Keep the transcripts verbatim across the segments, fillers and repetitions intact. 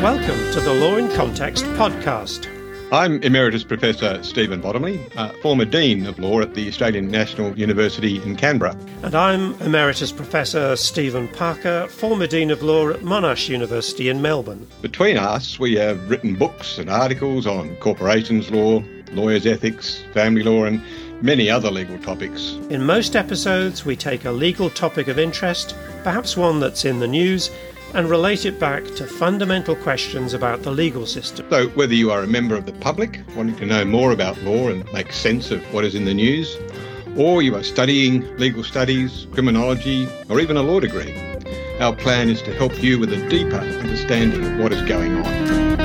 Welcome to the Law in Context podcast. I'm Emeritus Professor Stephen Bottomley, uh, former Dean of Law at the Australian National University in Canberra. And I'm Emeritus Professor Stephen Parker, former Dean of Law at Monash University in Melbourne. Between us, we have written books and articles on corporations law, lawyers' ethics, family law and many other legal topics. In most episodes, we take a legal topic of interest, perhaps one that's in the news, and relate it back to fundamental questions about the legal system. So whether you are a member of the public, wanting to know more about law and make sense of what is in the news, or you are studying legal studies, criminology, or even a law degree, our plan is to help you with a deeper understanding of what is going on.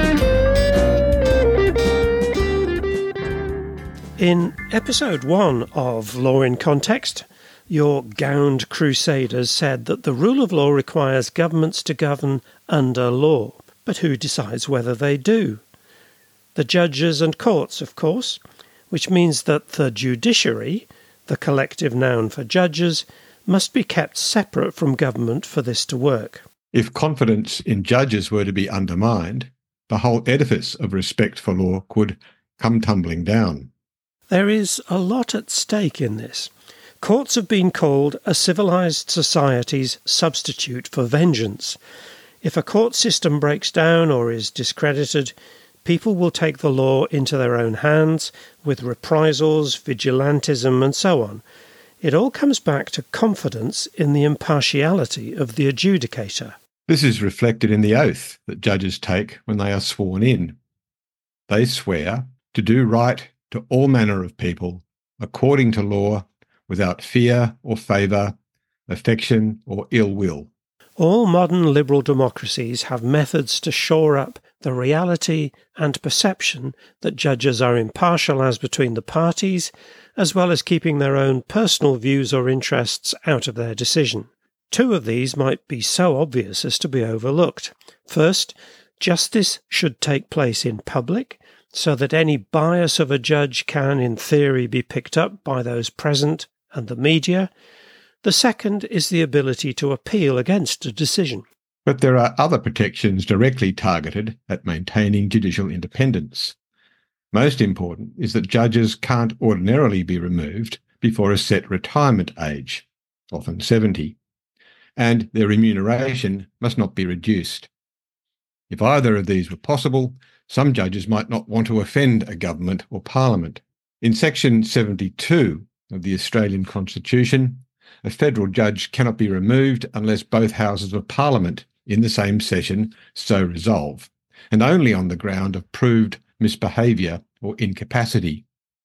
In episode one of Law in Context, your gowned crusaders said that the rule of law requires governments to govern under law. But who decides whether they do? The judges and courts, of course, which means that the judiciary, the collective noun for judges, must be kept separate from government for this to work. If confidence in judges were to be undermined, the whole edifice of respect for law could come tumbling down. There is a lot at stake in this. Courts have been called a civilised society's substitute for vengeance. If a court system breaks down or is discredited, people will take the law into their own hands with reprisals, vigilantism and so on. It all comes back to confidence in the impartiality of the adjudicator. This is reflected in the oath that judges take when they are sworn in. They swear to do right to all manner of people, according to law, without fear or favour, affection or ill will. All modern liberal democracies have methods to shore up the reality and perception that judges are impartial as between the parties, as well as keeping their own personal views or interests out of their decision. Two of these might be so obvious as to be overlooked. First, justice should take place in public, so that any bias of a judge can, in theory, be picked up by those present and the media. The second is the ability to appeal against a decision. But there are other protections directly targeted at maintaining judicial independence. Most important is that judges can't ordinarily be removed before a set retirement age, often seventy, and their remuneration must not be reduced. If either of these were possible, some judges might not want to offend a government or parliament. In Section seventy-two of the Australian Constitution, a federal judge cannot be removed unless both houses of Parliament in the same session so resolve, and only on the ground of proved misbehaviour or incapacity.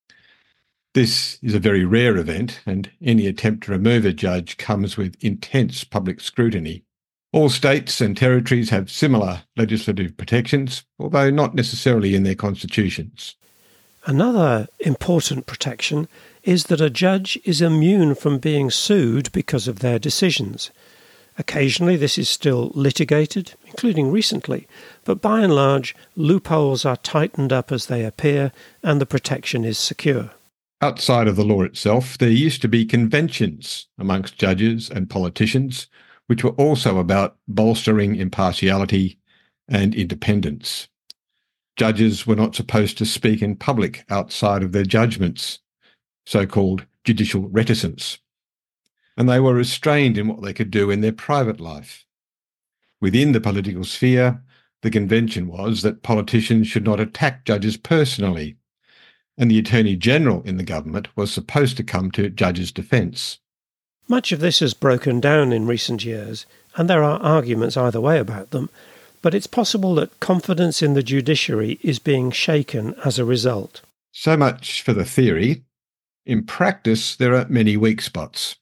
This is a very rare event, and any attempt to remove a judge comes with intense public scrutiny. All states and territories have similar legislative protections, although not necessarily in their constitutions. Another important protection is that a judge is immune from being sued because of their decisions. Occasionally this is still litigated, including recently, but by and large loopholes are tightened up as they appear and the protection is secure. Outside of the law itself, there used to be conventions amongst judges and politicians, which were also about bolstering impartiality and independence. Judges were not supposed to speak in public outside of their judgments, so-called judicial reticence, and they were restrained in what they could do in their private life. Within the political sphere, the convention was that politicians should not attack judges personally, and the Attorney-General in the government was supposed to come to judges' defence. Much of this has broken down in recent years, and there are arguments either way about them, but it's possible that confidence in the judiciary is being shaken as a result. So much for the theory. In practice, there are many weak spots.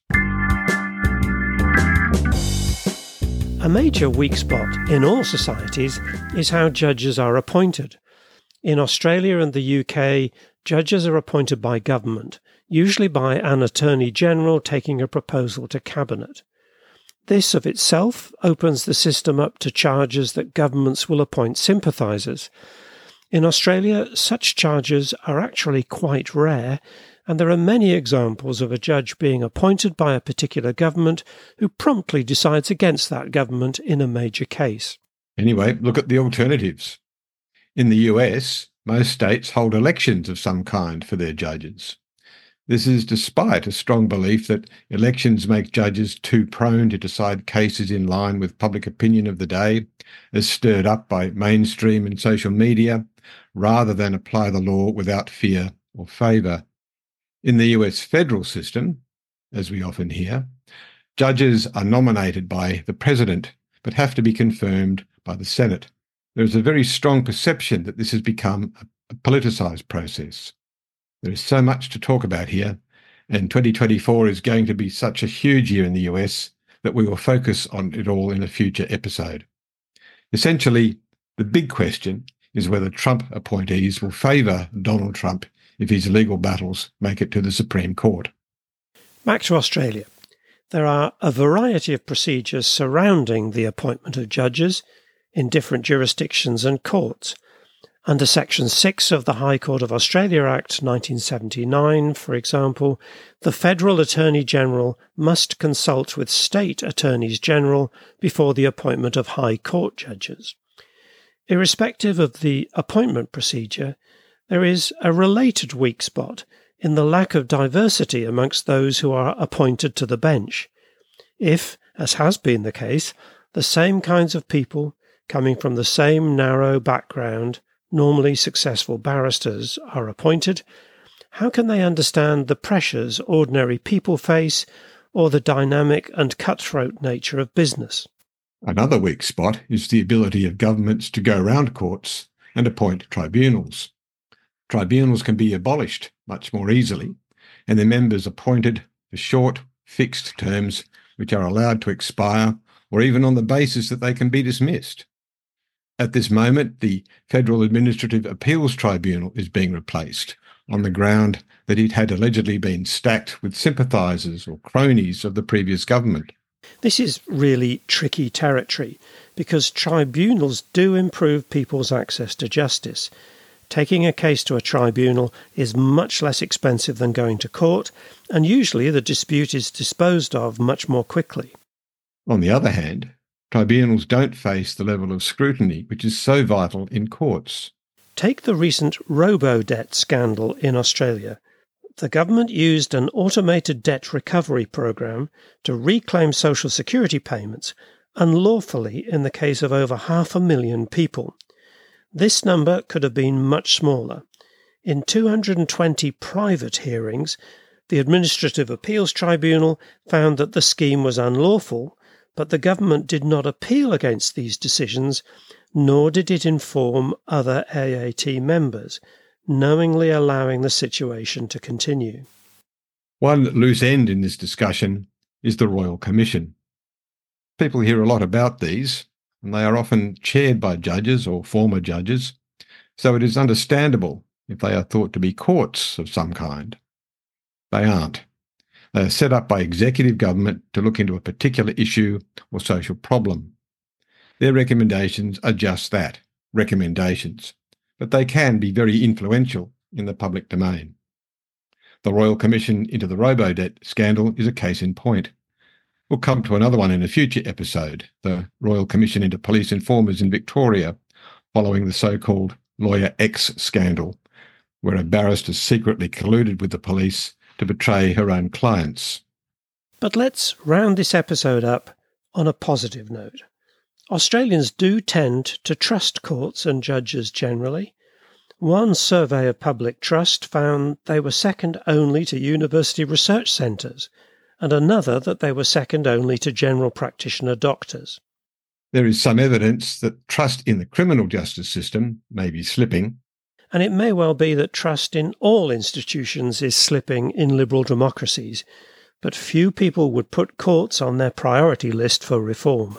A major weak spot in all societies is how judges are appointed. In Australia and the U K, judges are appointed by government, usually by an Attorney-General taking a proposal to Cabinet. This of itself opens the system up to charges that governments will appoint sympathisers. In Australia, such charges are actually quite rare, and there are many examples of a judge being appointed by a particular government who promptly decides against that government in a major case. Anyway, look at the alternatives. In the U S, most states hold elections of some kind for their judges. This is despite a strong belief that elections make judges too prone to decide cases in line with public opinion of the day, as stirred up by mainstream and social media, rather than apply the law without fear or favour. In the U S federal system, as we often hear, judges are nominated by the president, but have to be confirmed by the Senate. There is a very strong perception that this has become a politicised process. There is so much to talk about here, and twenty twenty-four is going to be such a huge year in the U S that we will focus on it all in a future episode. Essentially, the big question is whether Trump appointees will favour Donald Trump if his legal battles make it to the Supreme Court. Back to Australia. There are a variety of procedures surrounding the appointment of judges in different jurisdictions and courts. Under Section six of the High Court of Australia Act nineteen seventy-nine, for example, the Federal Attorney-General must consult with State Attorneys General before the appointment of High Court judges. Irrespective of the appointment procedure, there is a related weak spot in the lack of diversity amongst those who are appointed to the bench. If, as has been the case, the same kinds of people coming from the same narrow background, normally successful barristers, are appointed, how can they understand the pressures ordinary people face or the dynamic and cutthroat nature of business? Another weak spot is the ability of governments to go round courts and appoint tribunals. Tribunals can be abolished much more easily, and their members appointed for short, fixed terms which are allowed to expire, or even on the basis that they can be dismissed. At this moment, the Federal Administrative Appeals Tribunal is being replaced on the ground that it had allegedly been stacked with sympathisers or cronies of the previous government. This is really tricky territory because tribunals do improve people's access to justice. Taking a case to a tribunal is much less expensive than going to court, and usually the dispute is disposed of much more quickly. On the other hand, tribunals don't face the level of scrutiny which is so vital in courts. Take the recent robo-debt scandal in Australia. The government used an automated debt recovery program to reclaim social security payments unlawfully in the case of over half a million people. This number could have been much smaller. In two hundred twenty private hearings, the Administrative Appeals Tribunal found that the scheme was unlawful, but the government did not appeal against these decisions, nor did it inform other A A T members, knowingly allowing the situation to continue. One loose end in this discussion is the Royal Commission. People hear a lot about these, and they are often chaired by judges or former judges, so it is understandable if they are thought to be courts of some kind. They aren't. They are set up by executive government to look into a particular issue or social problem. Their recommendations are just that, recommendations, but they can be very influential in the public domain. The Royal Commission into the Robo-debt scandal is a case in point. We'll come to another one in a future episode, the Royal Commission into police informers in Victoria, following the so-called Lawyer X scandal, where a barrister secretly colluded with the police to betray her own clients. But let's round this episode up on a positive note. Australians do tend to trust courts and judges generally. One survey of public trust found they were second only to university research centres, and another that they were second only to general practitioner doctors. There is some evidence that trust in the criminal justice system may be slipping. And it may well be that trust in all institutions is slipping in liberal democracies, but few people would put courts on their priority list for reform.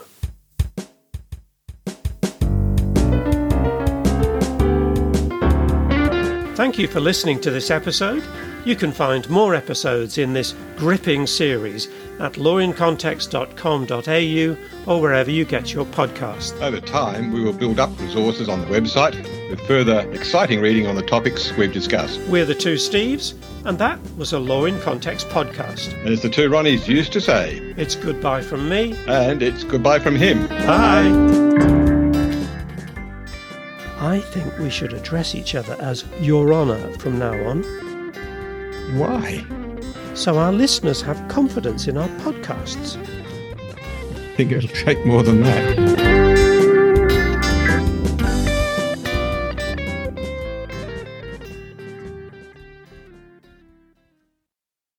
Thank you for listening to this episode. You can find more episodes in this gripping series at law in context dot com dot a u or wherever you get your podcasts. Over time, we will build up resources on the website with further exciting reading on the topics we've discussed. We're the two Steves, and that was a Law in Context podcast. As the two Ronnies used to say, it's goodbye from me. And it's goodbye from him. Bye. I think we should address each other as Your Honour from now on. Why? So our listeners have confidence in our podcasts. I think it'll take more than that.